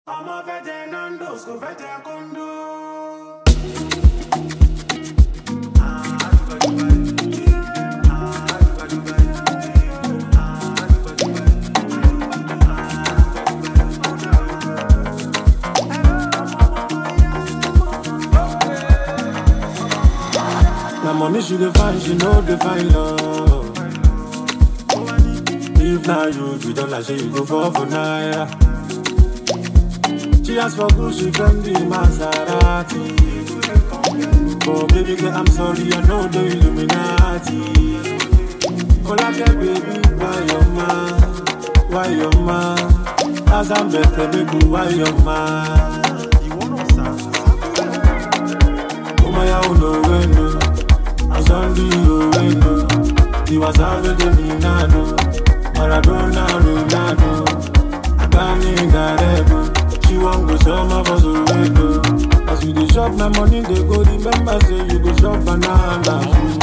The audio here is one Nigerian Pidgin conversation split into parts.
Ama vede nandos go vede kondo. Na money she dey find, she no dey find love. If na you don't like, she go for naira. She asked for Gucci from the Maserati. Oh baby girl, I'm sorry, I know the Illuminati. Colake baby, why your man? As I'm better, baby, why your man? Oh my, I don't know when you. I'm sorry, you when you was already Minado. Maradona, Ronaldo. I can't even get she won't go show my for the window. As you dey shop my money, they go remember say you go shop banana.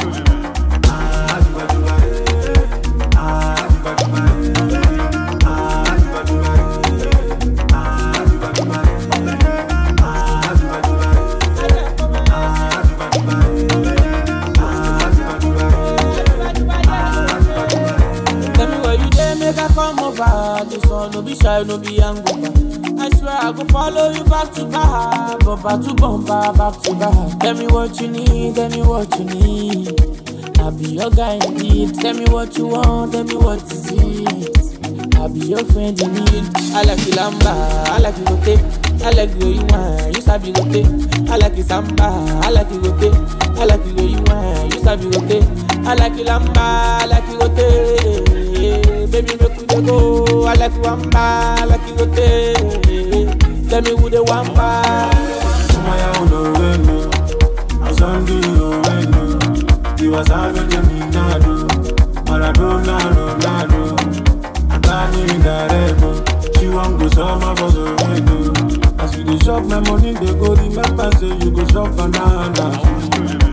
Tell me where you dey, make I come over. This one no be shy, no be hangover. I swear I go follow you back to back, bumper to bumper, back to back. Tell me what you need, tell me what you need. I'll be your guy indeed. Tell me what you want, tell me what is it. I'll be your friend in need. I like you lamba, I like you rotate. I like the way you want, you sabi rotate. I like you samba, I like you rotate. I like the way you want, you sabi rotate. I like you lamba, I like you rotate. Baby, make we dey go. I like you wamba, I like you rotate. Tell me who the wamba. Oh my, I don't know when you. I'm sorry, you when you. You was already Minado. Maradona, Ronaldo. I can't even get she won't go summer for the window. As you dey shop my money, they go remember say you go shop banana.